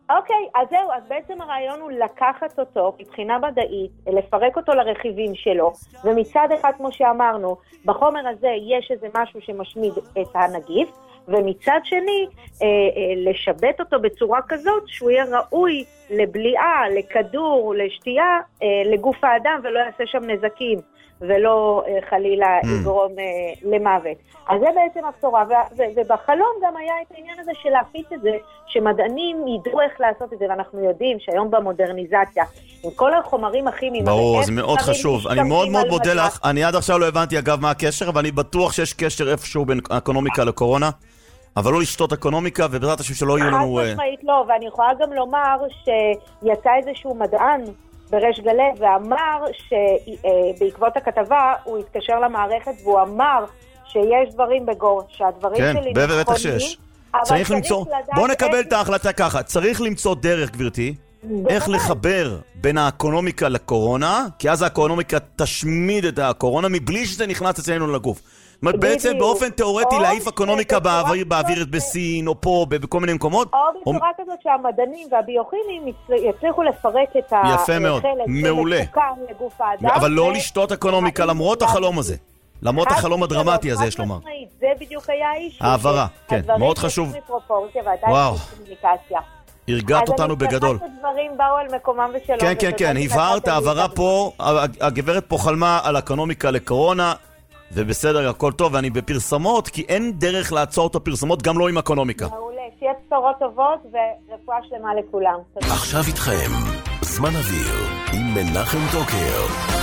Speaker 17: אוקיי, אז זהו, אז בעצם הרעיון הוא לקחת אותו מבחינה מדעית, לפרק אותו לרכיבים שלו, ומצד אחד, כמו שאמרנו, בחומר הזה יש איזה משהו שמשמיד את הנגיף, ומצד שני, לשבת אותו בצורה כזאת שהוא יהיה ראוי לבליעה, לכדור, לשתייה, לגוף האדם, ולא יעשה שם נזקים, ולא חלילה יגרום למוות. אז זה בעצם הבשורה, ובחלום גם היה את העניין הזה של להפיץ את זה, שמדענים ידעו איך לעשות את זה, ואנחנו יודעים שהיום במודרניזציה, עם כל החומרים הכימיים...
Speaker 1: ברור, זה מאוד חשוב. אני מאוד מאוד מודה לך. אני עד עכשיו לא הבנתי אגב מה הקשר, אבל אני בטוח שיש קשר איפשהו בין אקונומיקה לקורונה, אבל לא לשתות אקונומיקה, ובעזרת השם שלא יהיו לנו...
Speaker 17: חד משמעית לא, ואני יכולה גם לומר שיצא איזשהו מדען בריש גלי, ואמר שבעקבות הכתבה הוא התקשר למערכת, והוא אמר שיש דברים בגו, שהדברים שלי נכונים,
Speaker 1: בטח שיש. צריך למצוא, בוא נקבל את ההחלטה ככה, צריך למצוא דרך, גברתי, איך לחבר בין האקונומיקה לקורונה, כי אז האקונומיקה תשמיד את הקורונה, מבלי שזה נכנס אצלנו לגוף. זאת אומרת, בעצם באופן תיאורטי להעיף אקונומיקה באוויר בסין, או פה, בכל מיני מקומות.
Speaker 17: או בצורה כזאת שהמדענים והביוכימים יצליחו לפרק את החלק לגוף האדם.
Speaker 1: אבל לא לשתות אקונומיקה למרות החלום הזה. למרות החלום הדרמטי הזה, יש לומר.
Speaker 17: זה בדיוק היה איש.
Speaker 1: העברה, כן, מאוד חשוב. וואו. הרגעת אותנו בגדול.
Speaker 17: אז הדברים באו על מקומם ושלום.
Speaker 1: כן, כן, כן, הבהרת, העברה פה, הגברת פה חלמה על אקונומיקה לקורונה, ובסדר, הכל טוב, ואני בפרסמות, כי אין דרך לעצור את הפרסמות, גם לא עם אקונומיקה.
Speaker 17: מעולה, שיהיה בשורות טובות ורפואה שלמה לכולם.
Speaker 4: עכשיו איתכם, זמן אוויר, עם מנחם טוקר.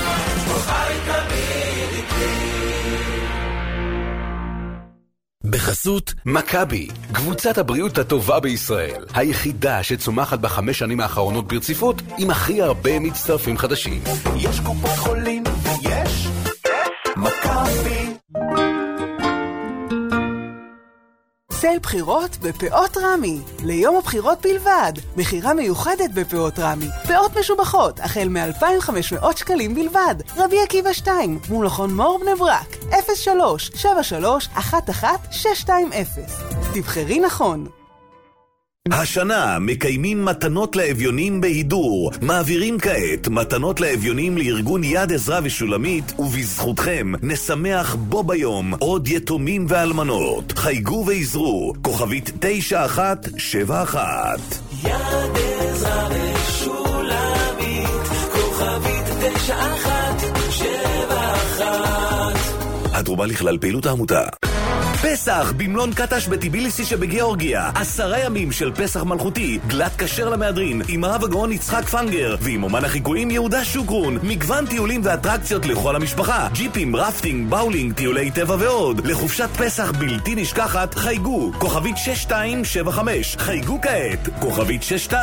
Speaker 4: בחסות מכבי, קבוצת הבריאות הטובה בישראל, היחידה שצומחת ב5 שנים האחרונות ברציפות, עם הכי הרבה מצטרפים חדשים.
Speaker 12: יש קופות חולים, יש מכבי.
Speaker 18: סייל בחירות בפאות רמי. ליום הבחירות בלבד. מחירה מיוחדת בפאות רמי. פאות משובחות, החל מ-2,500 שקלים בלבד. רבי עקיבא 2, מול מכון מור בני ברק. 03-73-11-620. תבחרי נכון.
Speaker 4: השנה מקיימים מתנות לאביונים בהידור. מעבירים כעת מתנות לאביונים לארגון יד עזרא ושולמית, ובזכותכם נשמח בו ביום עוד יתומים ואלמנות. חייגו ועזרו, כוכבית 9171.
Speaker 12: יד עזרא ושולמית, כוכבית 9171.
Speaker 4: התרומה לכלל פעילות העמותה. פסח במלון קטש בטיביליסי שבגיאורגיה. 10 ימים של פסח מלכותי, גלת כשר למהדרין, עם הרב הגאון יצחק פנגר, ועם אומן החיקויים יהודה שוקרון. מגוון טיולים ואטרקציות לכל המשפחה, ג'יפים, רפטינג, באולינג, טיולי טבע ועוד. לחופשת פסח בלתי נשכחת, חייגו, כוכבית 6275. חייגו כעת, כוכבית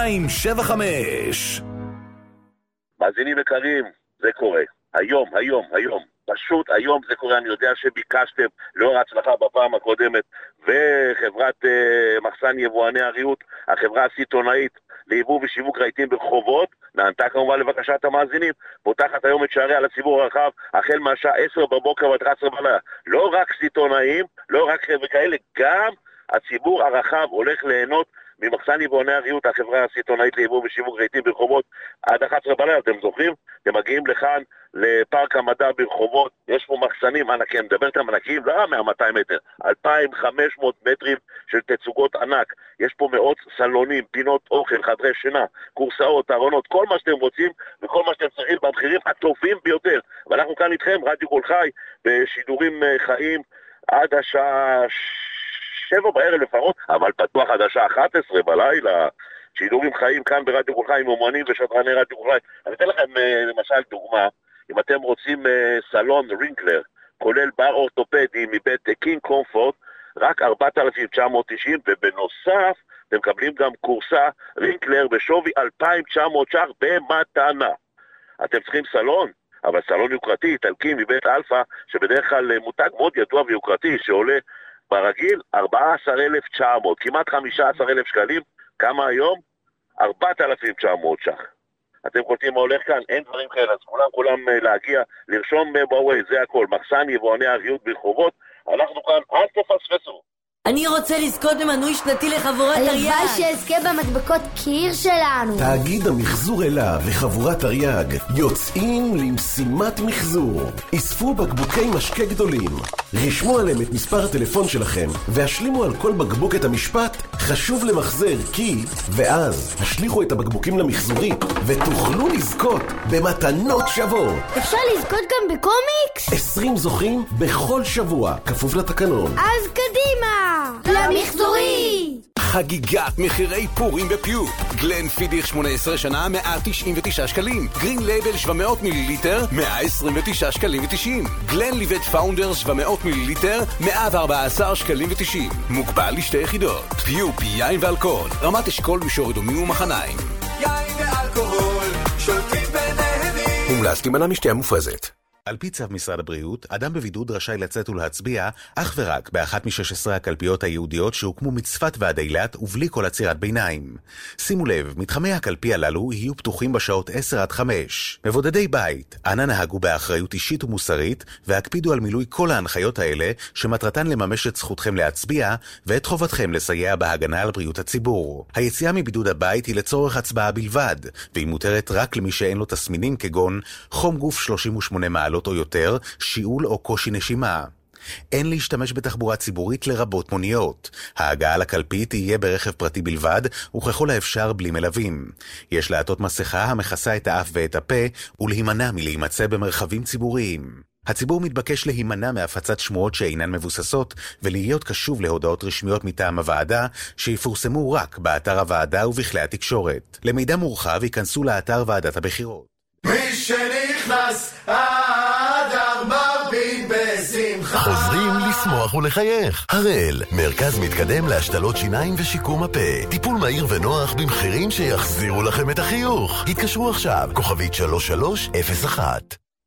Speaker 4: 6275.
Speaker 16: מאזינים יקרים, זה קורה. היום. פשוט היום זה קורה, אני יודע שביקשתם לאור ההצלחה בפעם הקודמת, וחברת מחסן יבואני הריהוט, החברה הסיטונאית ליבוא ושיווק רהיטים ברחובות, נענתה כמובן לבקשת המאזינים, פותחת היום את שעריה לציבור הרחב, החל מהשעה 10 בבוקר ועד 11 בלילה. לא רק סיטונאים, לא רק חבר'ה כאלה, גם הציבור הרחב הולך ליהנות ממחסן יבואני הריהוט, החברה הסיטונאית ליבוא ושיווק רהיטים ברחובות, עד 11 בלילה, אתם זוכרים? אתם מגיעים לכאן לפארק המדע ברחובות, יש פה מחסנים ענקים, מדברת על ענקים, לא 100-200 מטר, 2,500 מטרים של תצוגות ענק, יש פה מאות סלונים, פינות אוכל, חדרי שינה, קורסאות, ארונות, כל מה שאתם רוצים וכל מה שאתם צריכים במחירים הטובים ביותר. ואנחנו כאן איתכם, רדיו קול חי, בשידורים חיים עד השעה 7 בערב לפחות, אבל פתוח עד השעה 11 בלילה, שידורים חיים כאן ברדיו קול חי עם אומנים ושדרני רדיו קול חי. אני אתן לכם למשל דוגמה, אם אתם רוצים סלון רינקלר, כולל בר אורתופדי מבית קינג קומפורט, רק 4,990, ובנוסף אתם מקבלים גם קורסה רינקלר בשווי 2,900 ש"ח במתנה. אתם צריכים סלון, אבל סלון יוקרתי, איטלקי מבית אלפא, שבדרך כלל מותג מאוד ידוע ויוקרתי, שעולה ברגיל 14,900, כמעט 15,000 שקלים, כמה היום? 4,900 ש"ח. אתם קולטים מה הולך כאן? אין דברים כאלה, אז כולם להגיע, לרשום בווי, זה הכל, מחסן יבואני הריהוט ברחובות, אנחנו כאן, אל תפספסו.
Speaker 19: אני רוצה לזכות במנוי שנתי לחבורת תרי"ג.
Speaker 7: הלוואי שאזכה במדבקות קיר שלנו.
Speaker 4: תאגיד המחזור אלה וחבורת תרי"ג יוצאים למשימת מחזור. אספו בקבוקי משקה גדולים, רשמו עליהם את מספר הטלפון שלכם והשלימו על כל בקבוק את המשפט חשוב למחזר כי, ואז השליחו את הבקבוקים למחזורית ותוכלו לזכות במתנות שוות.
Speaker 7: אפשר לזכות גם בקומיקס?
Speaker 4: 20 זוכים בכל שבוע, כפוף לתקנון.
Speaker 7: אז קדימה! למחזורי!
Speaker 20: חגיגת מחירי פורים בפיוט. גלן פידיך 18 שנה 199 שקלים. גרין לייבל 700 מיליליטר 129 שקלים ו90. גלן ליבט פאונדר 700 מיליליטר 114 שקלים ו90. מוגבל לשתי יחידות. פיופ, יין ואלכוהול. רמת אשכול מישור אדומים ומחניים.
Speaker 12: יין ואלכוהול שולטים ונהנים.
Speaker 20: מומלץ להימנע משתייה מופרזת.
Speaker 21: על פי צו משרד הבריאות, אדם בבידוד רשאי לצאת ולהצביע אך ורק באחת מ-16 הקלפיות היהודיות שהוקמו מצפת ועד אילת ובלי כל עצירת ביניים. שימו לב, מתחמי הקלפי הללו יהיו פתוחים בשעות 10 עד 5. מבודדי בית, אנא נהגו באחריות אישית ומוסרית והקפידו על מילוי כל ההנחיות האלה שמטרתן לממש את זכותכם להצביע ואת חובתכם לסייע בהגנה על בריאות הציבור. היציאה מבידוד הבית היא לצורך הצבעה בלבד, והיא מותרת רק למי שאין לו תסמינים כגון חום גוף 38 מעלות או יותר, שיעול או קושי נשימה. אין להשתמש בתחבורה ציבורית לרבות מוניות. ההגעה לקלפי תהיה ברכב פרטי בלבד, וככל האפשר בלי מלווים. יש לעטות מסכה המכסה את האף ואת הפה, ולהימנע מלהימצא במרחבים ציבוריים. הציבור מתבקש להימנע מהפצת שמועות שאינן מבוססות, ולהיות קשוב להודעות רשמיות מטעם הוועדה, שיפורסמו רק באתר הוועדה ובכלי התקשורת. למידע מורחב ייכנסו לאתר ועדת הבחירות.
Speaker 12: מי שנכנס אדר מרבין בשמחה.
Speaker 4: חוזרים לשמוח ולחייך. הראל, מרכז מתקדם להשתלות שיניים ושיקום הפה. טיפול מהיר ונוח במחירים שיחזירו לכם את החיוך. התקשרו עכשיו, כוכבית 3301.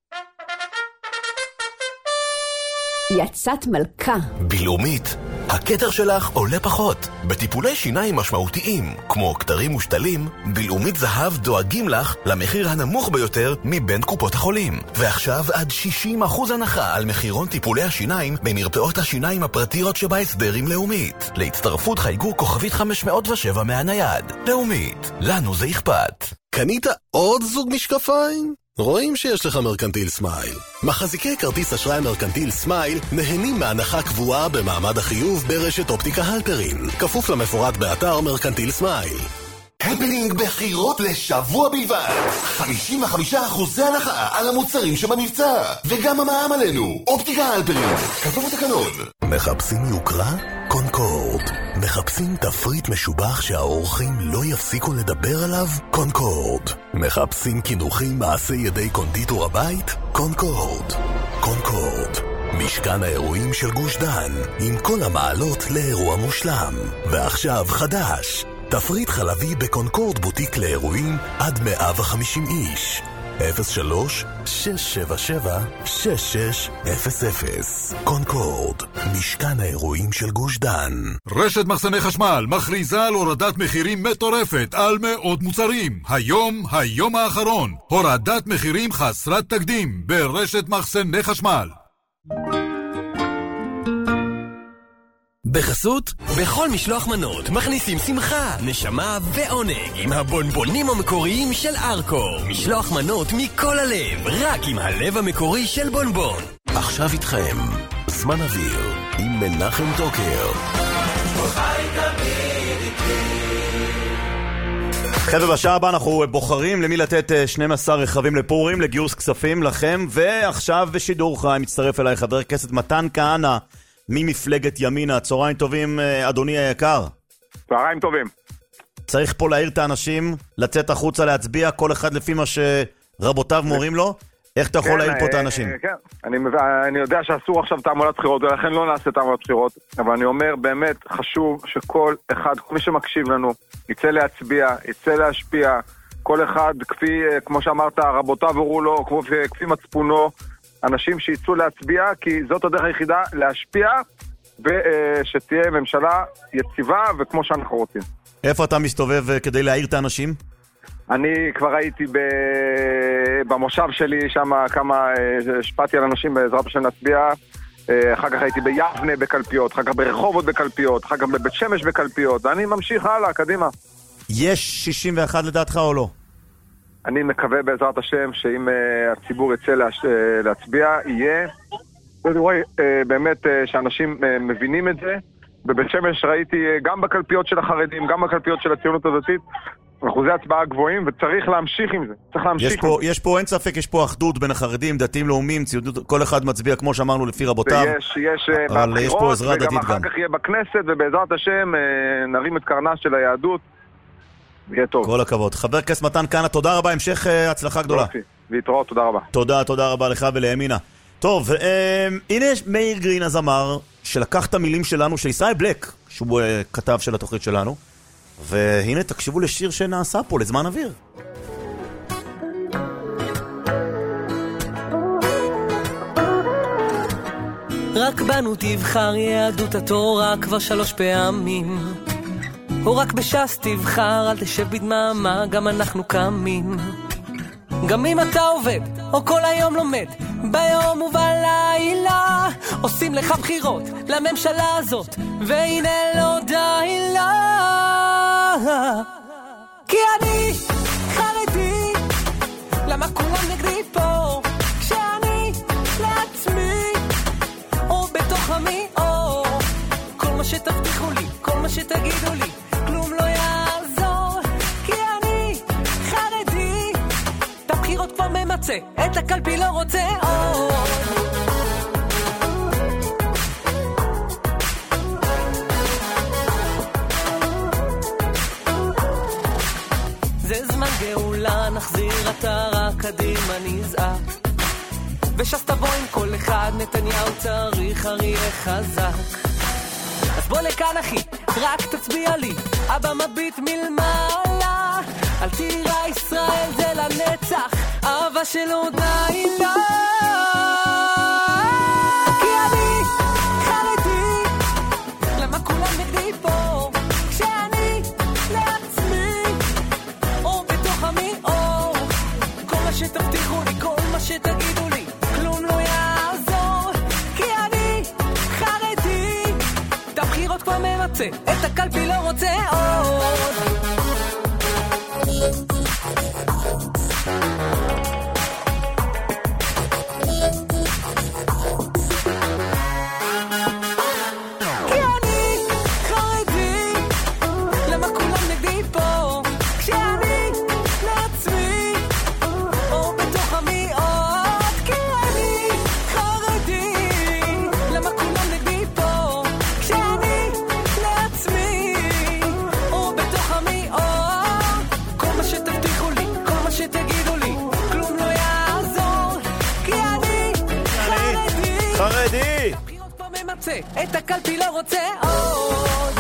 Speaker 9: יצאת מלכה.
Speaker 4: בלאומית, הכתר שלך עולה פחות. בטיפולי שיניים משמעותיים, כמו כתרים ושתלים, בלאומית זהב דואגים לך למחיר הנמוך ביותר מבין קופות החולים. ועכשיו עד 60% הנחה על מחירון טיפולי השיניים במרפאות השיניים הפרטיות שבהסדר עם לאומית. להצטרפות חייגו כוכבית 507 מהנייד. לאומית, לנו זה אכפת. קנית עוד זוג משקפיים? רואים שיש לך מרקנטיל סמייל. מחזיקי כרטיס אשראי מרקנטיל סמייל נהנים מהנחה קבועה במעמד החיוב ברשת אופטיקה הלפרין, כפוף למפורט באתר מרקנטיל סמייל. הפנינג בחירות לשבוע בלבד. 55% הנחה על המוצרים שבמבצע, וגם המע"מ עלינו. אופטיקה הלפרין, כפוף לתקנון. מחפשים יוקרה? קונקורד. מחפשים תפריט משובח שהאורחים לא יפסיקו לדבר עליו? קונקורד. מחפשים כינוחים מעשי ידי קונדיטור הבית? קונקורד. קונקורד. משכן האירועים של גוש דן, עם כל המעלות לאירוע מושלם. ועכשיו חדש, תפריט חלבי בקונקורד בוטיק לאירועים עד 150 איש. 03-677-6600. קונקורד, משכן האירועים של גוש דן.
Speaker 5: רשת מחסני חשמל מכריזה על הורדת מחירים מטורפת על מאות מוצרים. היום האחרון. הורדת מחירים חסרת תקדים ברשת מחסני חשמל.
Speaker 8: בחסות, בכל משלוח מנות מכניסים שמחה, נשמה ועונג עם הבונבונים המקוריים של ארקו. משלוח מנות מכל הלב, רק עם הלב המקורי של בונבון.
Speaker 4: עכשיו איתכם, זמן אוויר עם מנחם טוקר.
Speaker 1: חבר'ה, בשעה הבאה אנחנו בוחרים למי לתת 12 רכבים לפורים לגיוס כספים לכם, ועכשיו בשידור חי מצטרף אליי חבר הכנסת מתן כהנא ממפלגת ימינה. צהריים טובים אדוני היקר.
Speaker 3: צהריים טובים.
Speaker 1: צריך פה להעיר את האנשים, לצאת החוצה להצביע, כל אחד לפי מה שרבותיו מורים לו. איך אתה יכול להעיר פה את האנשים?
Speaker 3: כן, אני יודע שאסור עכשיו תעמולת בחירות, ולכן לא נעשה תעמולת בחירות, אבל אני אומר באמת חשוב שכל אחד, כל מי שמקשיב לנו, יצא להצביע, יצא להשפיע, כל אחד כמו שאמרת, רבותיו הורו לו, כפי מצפונו, אנשים שיצאו להצביע, כי זאת הדרך היחידה להשפיע, ושתהיה ממשלה יציבה וכמו שאנחנו רוצים.
Speaker 1: איפה אתה מסתובב כדי להעיר את האנשים?
Speaker 3: אני כבר הייתי במושב שלי, שם כמה השפעתי על אנשים בעזרת השם להצביע,
Speaker 2: אחר כך הייתי ביבנה בקלפיות, אחר כך ברחובות בקלפיות, אחר כך בבית שמש בקלפיות, ואני ממשיך הלאה, קדימה.
Speaker 1: יש 61 לדעתך או לא?
Speaker 2: אני מקווה בעזרת השם שאם הציבור יצא להצביע, יהיה. באמת שאנשים מבינים את זה. בבית שמש ראיתי גם בקלפיות של החרדים, גם בקלפיות של הציונות הדתית, אחוזי הצבעה גבוהים, וצריך להמשיך עם זה. צריך להמשיך.
Speaker 1: יש פה, אין ספק, יש פה אחדות בין החרדים, דתיים לאומיים, כל אחד מצביע כמו שאמרנו לפי רבותיו.
Speaker 2: יש
Speaker 1: אבל יש פה עזרה דתית גם.
Speaker 2: וגם אחר כך יהיה בכנסת, ובעזרת השם נרים את קרנה של היהדות. יהיה טוב.
Speaker 1: כל הכבוד. חבר הכנסת מתן כהנא, תודה רבה, המשך הצלחה גדולה.
Speaker 2: להתראות, תודה רבה.
Speaker 1: תודה רבה לך ולימינה. טוב, הנה מאיר גרין אז אמר שלקח את המילים שלנו, של ישראל בלק, שהוא כתב של התוכנית שלנו, והנה תקשיבו לשיר שנעשה פה לזמן אוויר.
Speaker 22: רק בנו תבחר יהדות התורה כבר 3 פעמים, או רק בש"ס תבחר, אל תשב בדממה, גם אנחנו קמים. גם אם אתה עובד, או כל היום לומד, ביום ובלילה עושים לך בחירות לממשלה הזאת, והנה לא די לה. כי אני חרדי, למה כולם נגדי פה, כשאני לעצמי, או בתוך עמי, או כל מה שתבטיחו לי, כל מה שתגידו לי, כלום לא יעזור. כי אני חרדי, את הבחירות כבר ממצא, את הקלפי לא רוצה עוד. זה זמן גאולה, נחזיר עטרה, קדימה נזעק, וש"ס תבוא עם כל אחד, נתניהו צריך אריה חזק. אז בוא לכאן אחי, רק תצביע לי, אבא מביט מלמעלה, אל תירא ישראל זה לנצח, אהבה שלא די לה. כי אני חרדי, למה כולם נגדי פה, כשאני לעצמי, או בתוך עמי, או כל מה שתבטיחו לי, כל מה שתגידו לי, כלום לא יעזור. כי אני חרדי, את הבחירות כבר ממצא, את הקלפי לא רוצה עוד. את הקלפי לא רוצה עוד.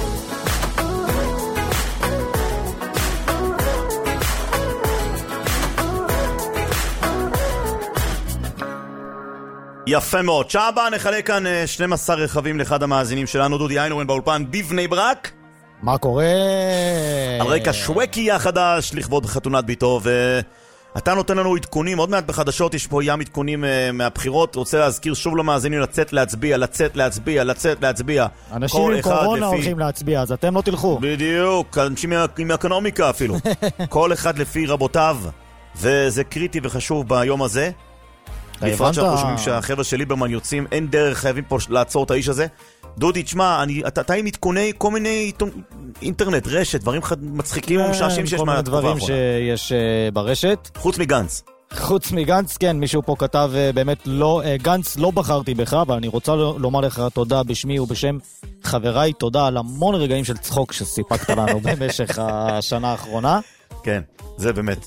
Speaker 1: יפה מאוד. שעה הבאה נחלק כאן 12 רכבים לאחד המאזינים שלנו, דודי איינורן באולפן בבני ברק.
Speaker 13: מה קורה?
Speaker 1: על רקע שווקי החדש לכבוד חתונת ביתו, אתה נותן לנו עדכונים, עוד מעט בחדשות יש פה ים עדכונים מהבחירות. רוצה להזכיר שוב למאזינים לצאת להצביע, לצאת להצביע, לצאת להצביע.
Speaker 13: אנשים עם קורונה הולכים להצביע, אז אתם לא תלכו.
Speaker 1: בדיוק, אנשים עם אקונומיקה אפילו. כל אחד לפי רבותיו, וזה קריטי וחשוב ביום הזה. בפרט שאנחנו חושבים שהחבר'ה של ליברמן יוצאים, אין דרך, חייבים פה לעצור את האיש הזה. דודי, תשמע, אתה עם עדכוני כל מיני אינטרנט, רשת, דברים מצחיקים ומשעשים שיש מהתקופה האחרונה.
Speaker 13: כל מיני דברים שיש ברשת.
Speaker 1: חוץ מגנץ.
Speaker 13: חוץ מגנץ, כן, מישהו פה כתב באמת לא, גנץ לא בחרתי בך, אבל אני רוצה לומר לך תודה בשמי ובשם חבריי, תודה על המון רגעים של צחוק שסיפקת לנו במשך השנה האחרונה.
Speaker 1: כן, זה באמת.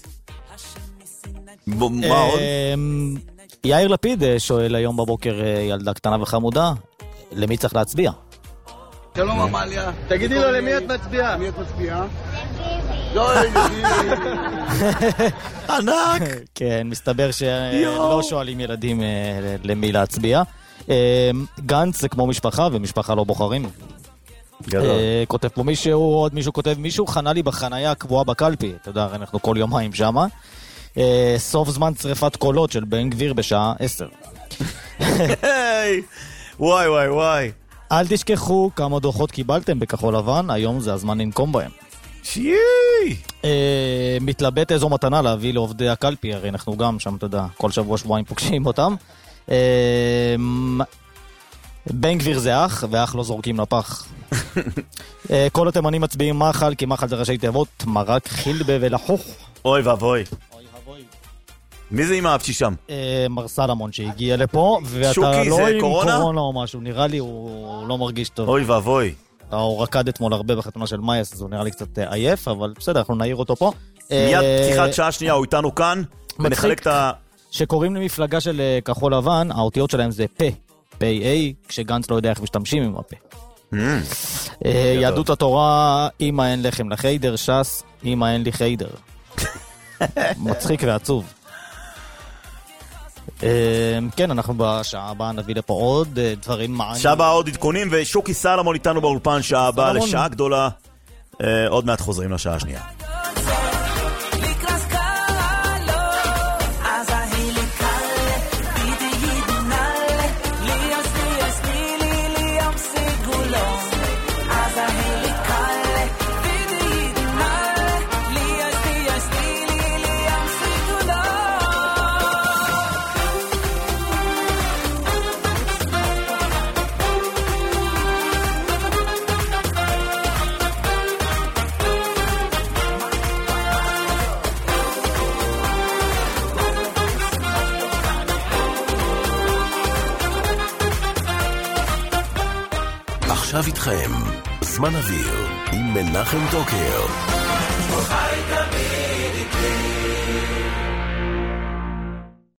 Speaker 1: מה עוד?
Speaker 13: יאיר לפיד שואל היום בבוקר, ילדה קטנה וחמודה, למי צריך להצביע?
Speaker 23: שלום אמליה, תגידי לו למי את מצביעה? למי את מצביעה? לא,
Speaker 1: ענק!
Speaker 13: כן, מסתבר שלא שואלים ילדים למי להצביע. גנץ זה כמו משפחה, ומשפחה לא בוחרים. כותב פה מישהו, עוד מישהו כותב, מישהו חנה לי בחנייה הקבועה בקלפי. אתה יודע, אנחנו כל יומיים שמה. סוף זמן שריפת קולות של בן גביר בשעה 10.
Speaker 1: וואי וואי וואי.
Speaker 13: אל תשכחו כמה דוחות קיבלתם בכחול לבן, היום זה הזמן לנקום בהם.
Speaker 1: שיי!
Speaker 13: מתלבט איזו מתנה להביא לעובדי הקלפי, הרי אנחנו גם שם, אתה יודע, כל שבוע שבועיים פוגשים אותם. בן גביר זה אח, ואח לא זורקים לפח. כל התימנים מצביעים מחל, כי מחל זה ראשי תיבות, מרק, חילבה ולחוך.
Speaker 1: אוי ואבוי. מי זה עם האפצ'י שם?
Speaker 13: מר סלמון שהגיע לפה, ואתה
Speaker 1: שוקי,
Speaker 13: לא
Speaker 1: זה
Speaker 13: עם
Speaker 1: קורונה?
Speaker 13: קורונה או משהו, נראה לי הוא לא מרגיש טוב.
Speaker 1: אוי ואבוי.
Speaker 13: הוא רקד אתמול הרבה בחתונה של מייס, אז הוא נראה לי קצת עייף, אבל בסדר, אנחנו נעיר אותו פה.
Speaker 1: מיד פתיחת שעה שנייה, הוא איתנו כאן, ונחלק את ה...
Speaker 13: שקוראים למפלגה של כחול לבן, האותיות שלהם זה פה, P-A, כשגנץ לא יודע איך משתמשים עם הפה. יהדות התורה, אמא אין לחם לחיידר, ש"ס, אמא אין לי חיידר. מצחיק ועצוב. כן, אנחנו בשעה הבאה נביא לפה עוד דברים מעניינים.
Speaker 1: שעה הבאה עוד עדכונים, ושוקי סלמון איתנו באולפן שעה הבאה לשעה גדולה. עוד מעט חוזרים לשעה השנייה.
Speaker 4: עכשיו איתכם, זמן אוויר, עם מנחם טוקר.
Speaker 12: חי תמיד איתי